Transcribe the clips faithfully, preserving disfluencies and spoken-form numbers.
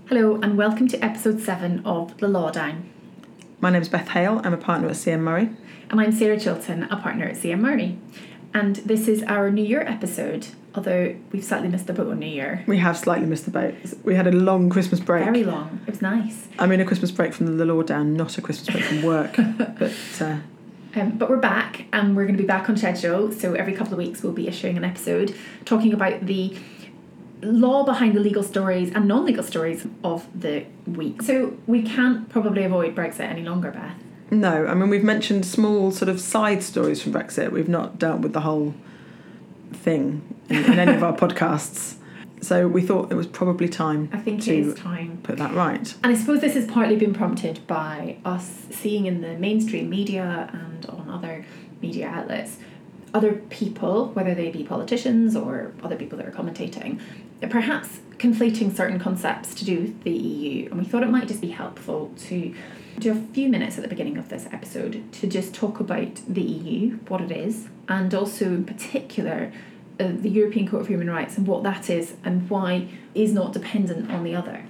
Hello and welcome to episode seven of The Lawdown. My name's Beth Hale, I'm a partner at C M Murray. And I'm Sarah Chilton, a partner at C M Murray. And this is our New Year episode, although we've slightly missed the boat on New Year. We have slightly missed the boat. We had a long Christmas break. Very long. It was nice. I mean a Christmas break from the Lawdown, not a Christmas break from work. but uh, um, but we're back and we're going to be back on schedule. So every couple of weeks we'll be issuing an episode talking about the law behind the legal stories and non-legal stories of the week. So we can't probably avoid Brexit any longer, Beth. No, I mean we've mentioned small sort of side stories from Brexit. We've not dealt with the whole thing in, in any of our podcasts. So we thought it was probably time I think to it is time. put that right. And I suppose this has partly been prompted by us seeing in the mainstream media and on other media outlets other people, whether they be politicians or other people that are commentating, perhaps conflating certain concepts to do with the E U. And we thought it might just be helpful to do a few minutes at the beginning of this episode to just talk about the E U, what it is, and also in particular uh, the European Court of Human Rights and what that is and why is not dependent on the other.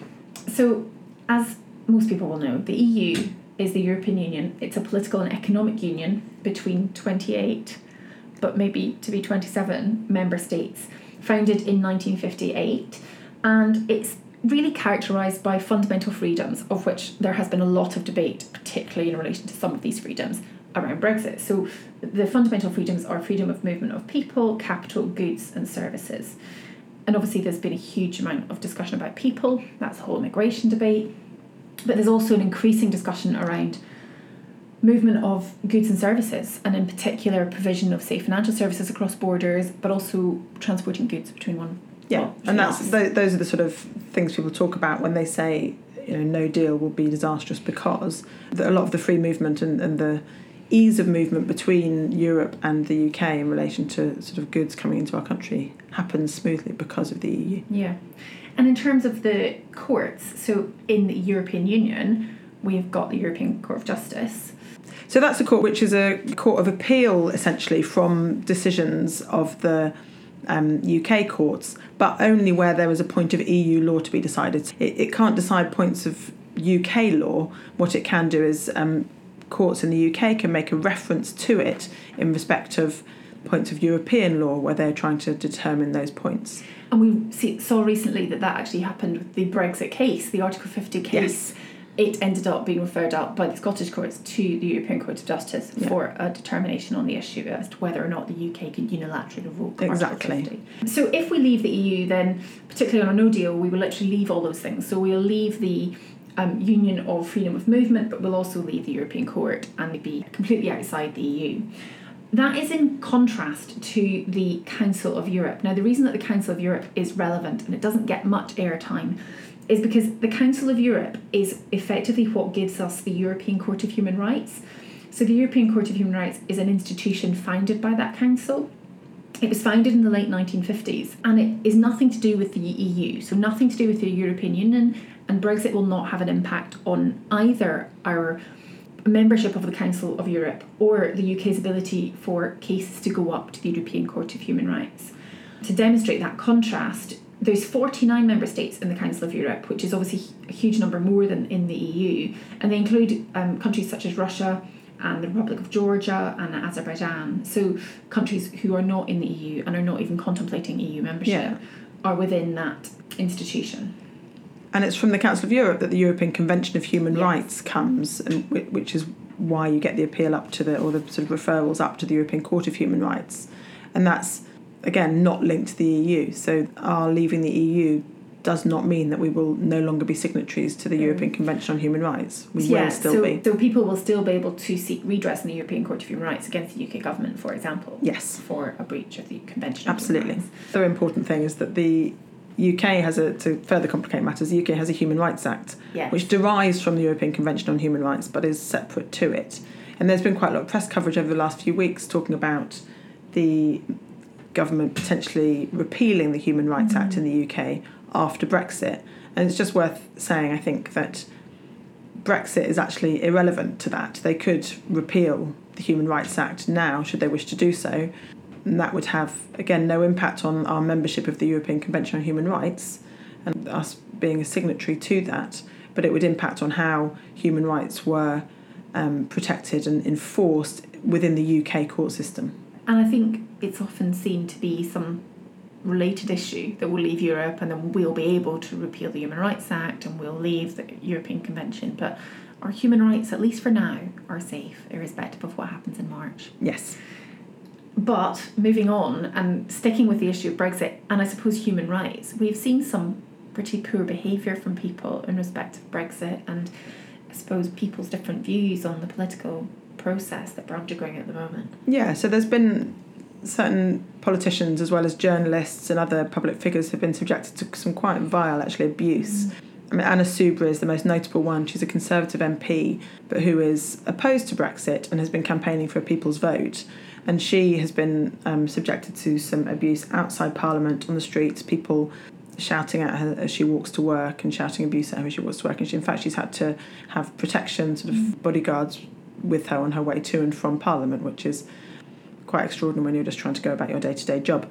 So, as most people will know, the E U is the European Union. It's a political and economic union between twenty-eight, but maybe to be twenty-seven member states, founded in nineteen fifty-eight, and it's really characterised by fundamental freedoms, of which there has been a lot of debate, particularly in relation to some of these freedoms around Brexit. So the fundamental freedoms are freedom of movement of people, capital, goods and services. And obviously there's been a huge amount of discussion about people, that's the whole immigration debate, but there's also an increasing discussion around movement of goods and services, and in particular provision of, say, financial services across borders, but also transporting goods between one. Yeah, well, and that's th- those are the sort of things people talk about when they say, you know, no deal will be disastrous, because the, a lot of the free movement and, and the ease of movement between Europe and the U K in relation to sort of goods coming into our country happens smoothly because of the E U. Yeah, and in terms of the courts, so in the European Union, we've got the European Court of Justice. So that's a court which is a court of appeal, essentially, from decisions of the um, U K courts, but only where there is a point of E U law to be decided. It, it can't decide points of U K law. What it can do is um, courts in the U K can make a reference to it in respect of points of European law where they're trying to determine those points. And we see, saw recently that that actually happened with the Brexit case, the Article fifty case. Yes. It ended up being referred out by the Scottish courts to the European Court of Justice yeah. for a determination on the issue as to whether or not the U K could unilaterally revoke exactly. Article fifty. So if we leave the E U, then particularly on a no deal, we will literally leave all those things. So we'll leave the um, Union of Freedom of Movement, but we'll also leave the European Court and be completely outside the E U. That is in contrast to the Council of Europe. Now, the reason that the Council of Europe is relevant and it doesn't get much airtime is because the Council of Europe is effectively what gives us the European Court of Human Rights. So the European Court of Human Rights is an institution founded by that council. It was founded in the late nineteen fifties and it is nothing to do with the E U, so nothing to do with the European Union, and Brexit will not have an impact on either our membership of the Council of Europe or the U K's ability for cases to go up to the European Court of Human Rights. To demonstrate that contrast, there's forty-nine member states in the Council of Europe, which is obviously a huge number more than in the E U, and they include um, countries such as Russia and the Republic of Georgia and Azerbaijan. So countries who are not in the E U and are not even contemplating E U membership yeah. are within that institution. And it's from the Council of Europe that the European Convention of Human yes. Rights comes, and which is why you get the appeal up to the, or the sort of referrals up to the European Court of Human Rights. And that's, again, not linked to the E U. So our leaving the E U does not mean that we will no longer be signatories to the European Convention on Human Rights. We yeah, will still so, be. So people will still be able to seek redress in the European Court of Human Rights against the U K government, for example. Yes. For a breach of the Convention on Absolutely. Human Rights. The other important thing is that the U K has a, to further complicate matters, the U K has a Human Rights Act, yes. which derives from the European Convention on Human Rights but is separate to it. And there's been quite a lot of press coverage over the last few weeks talking about the government potentially repealing the Human Rights mm-hmm. Act in the U K after Brexit. And it's just worth saying, I think, that Brexit is actually irrelevant to that. They could repeal the Human Rights Act now, should they wish to do so. And that would have, again, no impact on our membership of the European Convention on Human Rights and us being a signatory to that, but it would impact on how human rights were um, protected and enforced within the U K court system. And I think it's often seen to be some related issue that will leave Europe, and then we'll be able to repeal the Human Rights Act and we'll leave the European Convention. But our human rights, at least for now, are safe, irrespective of what happens in March. Yes. But moving on and sticking with the issue of Brexit and I suppose human rights, we've seen some pretty poor behaviour from people in respect of Brexit and I suppose people's different views on the political process that we're undergoing at the moment. Yeah, so there's been certain politicians as well as journalists and other public figures have been subjected to some quite vile, actually, abuse. Mm. I mean, Anna Soubry is the most notable one. She's a Conservative M P, but who is opposed to Brexit and has been campaigning for a people's vote. And she has been um, subjected to some abuse outside Parliament, on the streets, people shouting at her as she walks to work and shouting abuse at her as she walks to work. And she, in fact, she's had to have protection, sort of mm. bodyguards with her on her way to and from Parliament, which is quite extraordinary when you're just trying to go about your day-to-day job.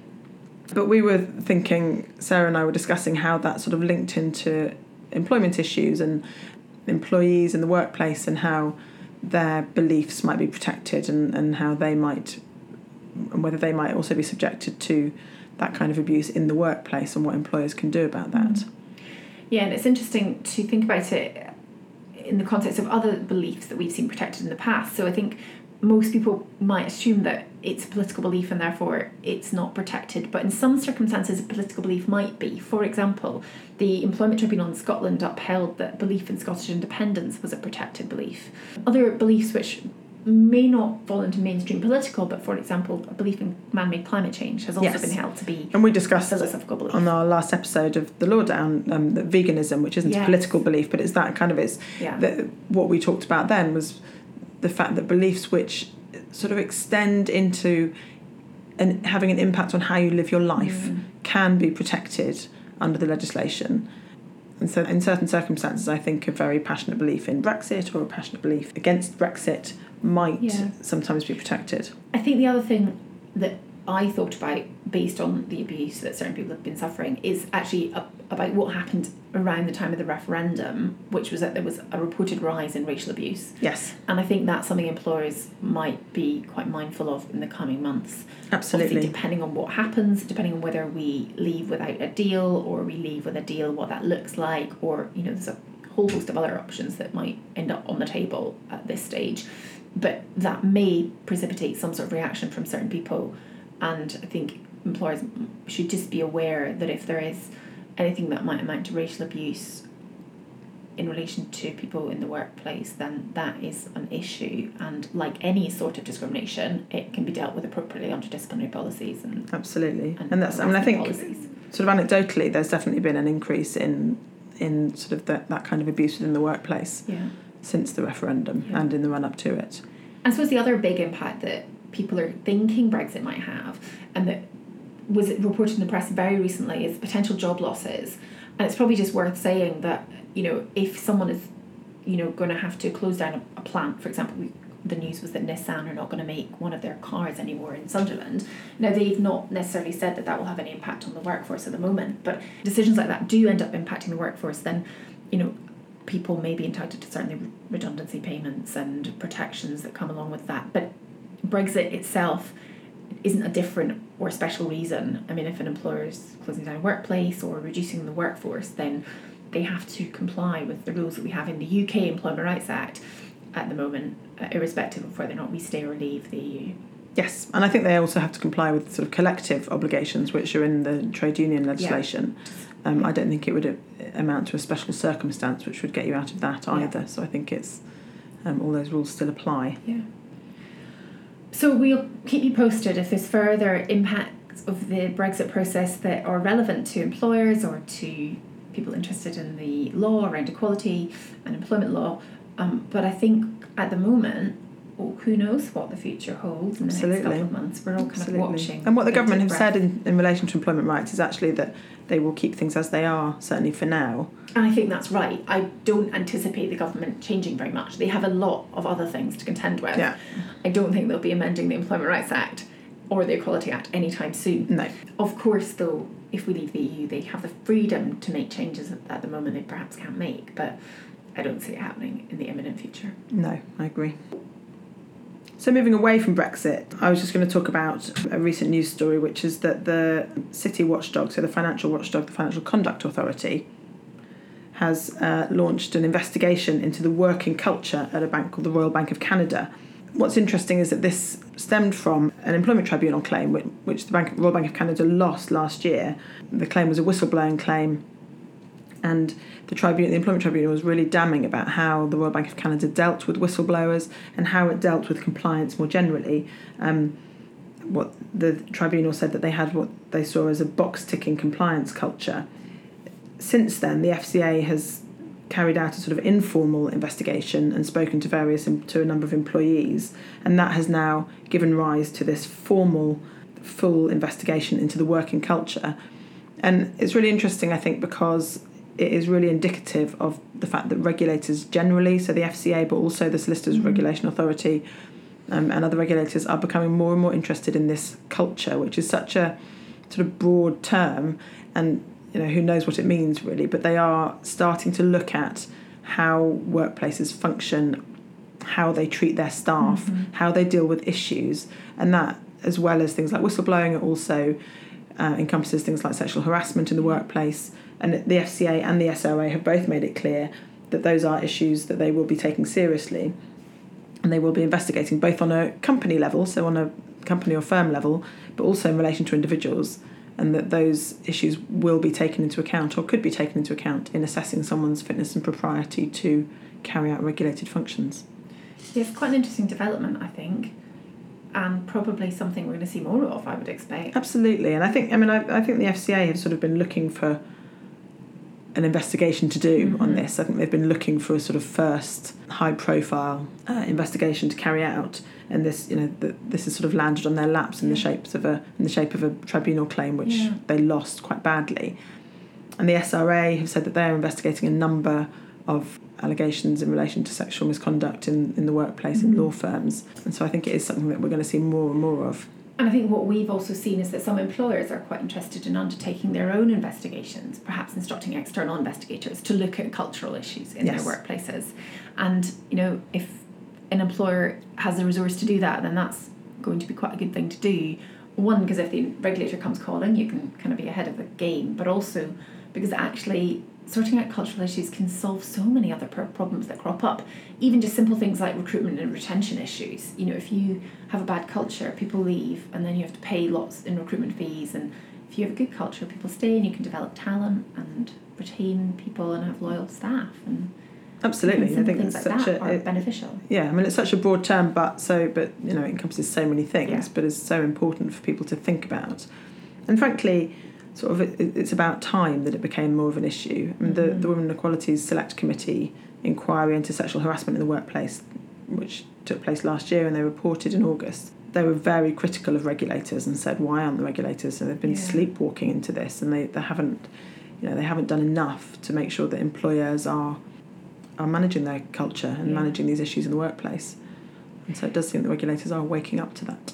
But we were thinking, Sarah and I were discussing how that sort of linked into employment issues and employees in the workplace and how their beliefs might be protected and, and how they might, and whether they might also be subjected to that kind of abuse in the workplace and what employers can do about that. Yeah, and it's interesting to think about it in the context of other beliefs that we've seen protected in the past. So I think most people might assume that it's a political belief and therefore it's not protected, but in some circumstances a political belief might be. For example, the Employment Tribunal in Scotland upheld that belief in Scottish independence was a protected belief. Other beliefs which may not fall into mainstream political, but for example a belief in man-made climate change has also yes. been held to be and we discussed a philosophical belief on our last episode of the Lowdown um, that veganism, which isn't yes. a political belief, but it's that kind of is yeah. that what we talked about then was the fact that beliefs which sort of extend into and having an impact on how you live your life mm. can be protected under the legislation. And so in certain circumstances, I think a very passionate belief in Brexit or a passionate belief against Brexit might yeah. sometimes be protected. I think the other thing that I thought about, based on the abuse that certain people have been suffering, is actually a, about what happened around the time of the referendum, which was that there was a reported rise in racial abuse. Yes. And I think that's something employers might be quite mindful of in the coming months. Absolutely. Obviously, depending on what happens, depending on whether we leave without a deal or we leave with a deal, what that looks like, or, you know, there's a whole host of other options that might end up on the table at this stage. But that may precipitate some sort of reaction from certain people. And I think employers should just be aware that if there is anything that might amount to racial abuse in relation to people in the workplace, then that is an issue. And like any sort of discrimination, it can be dealt with appropriately under disciplinary policies. And absolutely, and, and that's. I mean, I think policies. Sort of anecdotally, there's definitely been an increase in in sort of that that kind of abuse within the workplace yeah. since the referendum yeah. and in the run up to it. I suppose the other big impact that people are thinking Brexit might have, and that was reported in the press very recently, is potential job losses. And it's probably just worth saying that, you know, if someone is, you know, going to have to close down a, a plant, for example, we, the news was that Nissan are not going to make one of their cars anymore in Sunderland. Now, they've not necessarily said that that will have any impact on the workforce at the moment, but decisions like that do end up impacting the workforce, then, you know, people may be entitled to certainly redundancy payments and protections that come along with that. But Brexit itself isn't a different or special reason. I mean, if an employer is closing down a workplace or reducing the workforce, then they have to comply with the rules that we have in the U K Employment Rights Act at the moment, uh, irrespective of whether or not we stay or leave the E U. Yes, and I think they also have to comply with sort of collective obligations which are in the trade union legislation. Yeah. Um, I don't think it would amount to a special circumstance which would get you out of that either. Yeah. So I think it's um, all those rules still apply. Yeah. So we'll keep you posted if there's further impacts of the Brexit process that are relevant to employers or to people interested in the law around equality and employment law. Um, but I think at the moment, well, who knows what the future holds in the Absolutely. next couple of months. We're all kind Absolutely. of watching. And what the government have breath. said in, in relation to employment rights is actually that they will keep things as they are, certainly for now. And I think that's right. I don't anticipate the government changing very much. They have a lot of other things to contend with. Yeah. I don't think they'll be amending the Employment Rights Act or the Equality Act anytime soon. No. Of course, though, if we leave the E U, they have the freedom to make changes that at the moment they perhaps can't make, but I don't see it happening in the imminent future. No, I agree. So moving away from Brexit, I was just going to talk about a recent news story, which is that the city watchdog, so the financial watchdog, the Financial Conduct Authority, has uh, launched an investigation into the working culture at a bank called the Royal Bank of Canada. What's interesting is that this stemmed from an employment tribunal claim, which, which the Bank, Royal Bank of Canada lost last year. The claim was a whistleblowing claim, and the tribunal, the employment tribunal was really damning about how the Royal Bank of Canada dealt with whistleblowers and how it dealt with compliance more generally. Um, what the tribunal said that they had what they saw as a box-ticking compliance culture. Since then, the F C A has carried out a sort of informal investigation and spoken to various to a number of employees, and that has now given rise to this formal, full investigation into the working culture. And it's really interesting, I think, because it is really indicative of the fact that regulators generally, so the F C A, but also the Solicitors mm-hmm. Regulation Authority um, and other regulators, are becoming more and more interested in this culture, which is such a sort of broad term, and you know who knows what it means really. But they are starting to look at how workplaces function, how they treat their staff, mm-hmm. how they deal with issues, and that, as well as things like whistleblowing, it also uh, encompasses things like sexual harassment in the workplace. And the F C A and the S R A have both made it clear that those are issues that they will be taking seriously, and they will be investigating both on a company level, so on a company or firm level, but also in relation to individuals, and that those issues will be taken into account or could be taken into account in assessing someone's fitness and propriety to carry out regulated functions. It's quite an interesting development, I think, and probably something we're going to see more of, I would expect. Absolutely, and I think I mean I, I think the F C A have sort of been looking for an investigation to do mm-hmm. on this. I think they've been looking for a sort of first high-profile uh, investigation to carry out, and this, you know, the, this has sort of landed on their laps in yeah. the shapes of a in the shape of a tribunal claim, which yeah. they lost quite badly. And the S R A have said that they're investigating a number of allegations in relation to sexual misconduct in, in the workplace mm-hmm. in law firms, and so I think it is something that we're going to see more and more of. And I think what we've also seen is that some employers are quite interested in undertaking their own investigations, perhaps instructing external investigators to look at cultural issues in yes. their workplaces. And, you know, if an employer has the resource to do that, then that's going to be quite a good thing to do. One, because if the regulator comes calling, you can kind of be ahead of the game, but also because actually sorting out cultural issues can solve so many other problems that crop up. Even just simple things like recruitment and retention issues. You know, if you have a bad culture, people leave, and then you have to pay lots in recruitment fees. And if you have a good culture, people stay, and you can develop talent and retain people and have loyal staff. And absolutely, I think things it's like such that a are it, beneficial. Yeah, I mean it's such a broad term, but so but you know it encompasses so many things, yeah. but is so important for people to think about. And frankly, sort of it, it's about time that it became more of an issue. I mean, the, mm-hmm. the Women and Equalities Select Committee inquiry into sexual harassment in the workplace, which took place last year, and they reported in August, they were very critical of regulators and said, why aren't the regulators? And they've been yeah. sleepwalking into this, and they, they haven't, you know, they haven't done enough to make sure that employers are are managing their culture and yeah. managing these issues in the workplace. And so it does seem that regulators are waking up to that.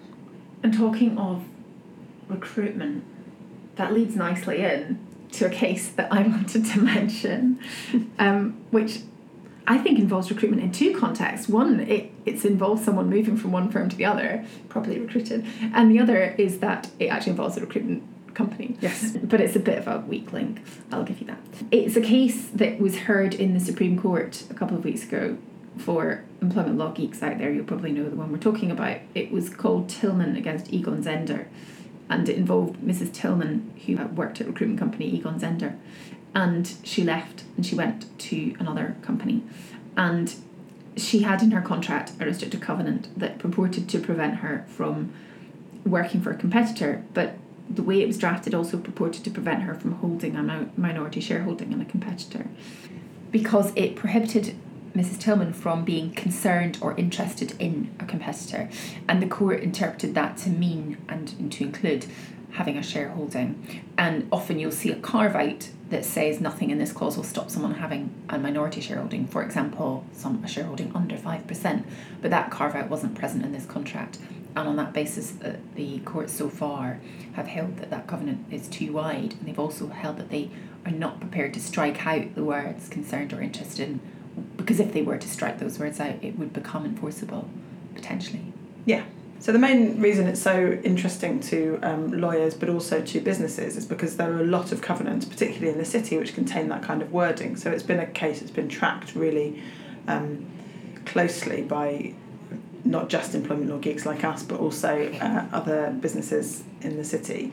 And talking of recruitment, that leads nicely in to a case that I wanted to mention, um, which I think involves recruitment in two contexts. One, it it's involves someone moving from one firm to the other, properly recruited, and the other is that it actually involves a recruitment company. Yes. But it's a bit of a weak link, I'll give you that. It's a case that was heard in the Supreme Court a couple of weeks ago. For employment law geeks out there, you'll probably know the one we're talking about. It was called Tillman against Egon Zehnder. And it involved Missus Tillman, who worked at a recruitment company, Egon Zehnder. And she left and she went to another company. And she had in her contract a restrictive covenant that purported to prevent her from working for a competitor. But the way it was drafted also purported to prevent her from holding a minority shareholding in a competitor. Because it prohibited Missus Tillman from being concerned or interested in a competitor, and the court interpreted that to mean and to include having a shareholding. And often you'll see a carve out that says nothing in this clause will stop someone having a minority shareholding, for example some a shareholding under five percent, but that carve out wasn't present in this contract. And on that basis, uh, the courts so far have held that that covenant is too wide, and they've also held that they are not prepared to strike out the words concerned or interested in, because if they were to strike those words out, it would become enforceable, potentially. Yeah. So the main reason it's so interesting to um, lawyers but also to businesses is because there are a lot of covenants, particularly in the city, which contain that kind of wording. So it's been a case that's been tracked really um, closely by not just employment law geeks like us, but also uh, other businesses in the city.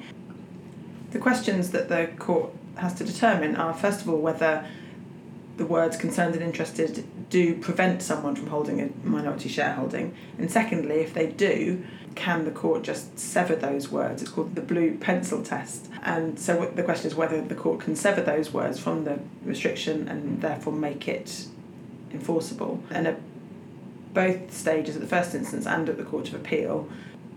The questions that the court has to determine are, first of all, whether the words concerned and interested do prevent someone from holding a minority shareholding, and secondly, if they do, can the court just sever those words? It's called the blue pencil test. And so the question is whether the court can sever those words from the restriction and therefore make it enforceable. And at both stages, at the first instance and at the Court of Appeal,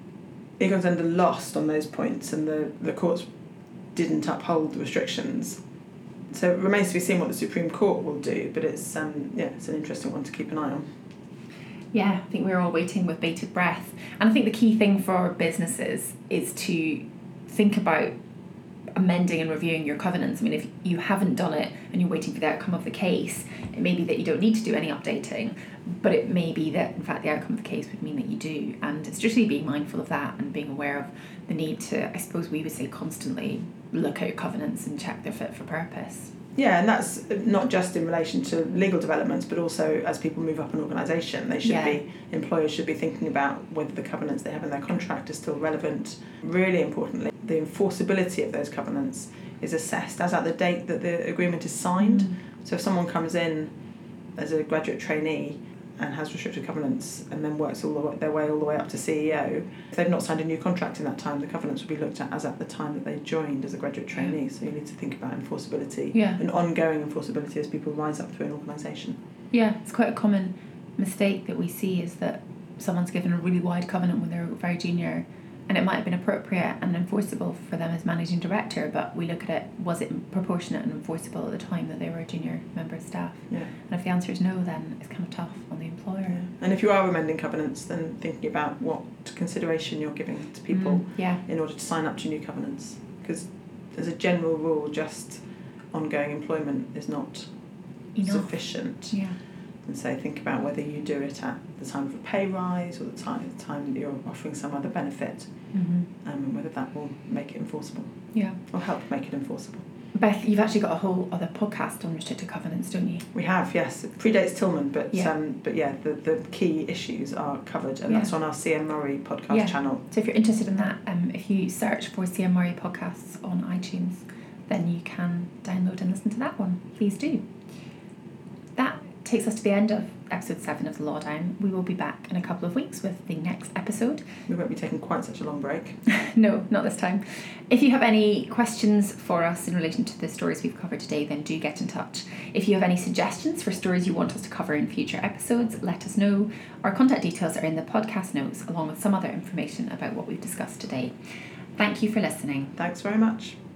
Egon Zehnder lost on those points, and the, the courts didn't uphold the restrictions. So it remains to be seen what the Supreme Court will do, but it's um yeah it's an interesting one to keep an eye on. Yeah, I think we're all waiting with bated breath. And I think the key thing for businesses is to think about amending and reviewing your covenants. I mean, if you haven't done it and you're waiting for the outcome of the case, it may be that you don't need to do any updating, but it may be that, in fact, the outcome of the case would mean that you do. And it's just really being mindful of that and being aware of the need to, I suppose we would say, constantly look at your covenants and check they're fit for purpose. Yeah, and that's not just in relation to legal developments, but also as people move up an organisation, they should Yeah. be, employers should be thinking about whether the covenants they have in their contract are still relevant. Really importantly, the enforceability of those covenants is assessed as at the date that the agreement is signed. Mm. So if someone comes in as a graduate trainee and has restricted covenants and then works all the way, their way all the way up to C E O, if they've not signed a new contract in that time, the covenants will be looked at as at the time that they joined as a graduate trainee. So you need to think about enforceability Yeah. and ongoing enforceability as people rise up through an organisation. Yeah, it's quite a common mistake that we see is that someone's given a really wide covenant when they're very junior, and it might have been appropriate and enforceable for them as managing director, but we look at it, was it proportionate and enforceable at the time that they were a junior member of staff? Yeah. And if the answer is no, then it's kind of tough on the employer. Yeah. And if you are amending covenants, then thinking about what consideration you're giving to people Mm, yeah. in order to sign up to new covenants. Because as a general rule, just ongoing employment is not Enough. sufficient. Yeah. And so think about whether you do it at the time of a pay rise or the time, the time that you're offering some other benefit, Mm-hmm. um, and whether that will make it enforceable Yeah. or help make it enforceable. Beth, you've actually got a whole other podcast on restricted covenants, don't you? We have, yes. It predates Tillman, but Yeah. um, but yeah, the, the key issues are covered, and Yeah. that's on our C M Murray podcast Yeah. channel. So if you're interested in that, um, if you search for C M Murray podcasts on iTunes, then you can download and listen to that one. Please do. That takes us to the end of episode seven of The Law Down. We will be back in a couple of weeks with the next episode. We won't be taking quite such a long break. No, not this time. If you have any questions for us in relation to the stories we've covered today, then do get in touch. If you have any suggestions for stories you want us to cover in future episodes, let us know. Our contact details are in the podcast notes, along with some other information about what we've discussed today. Thank you for listening. Thanks very much.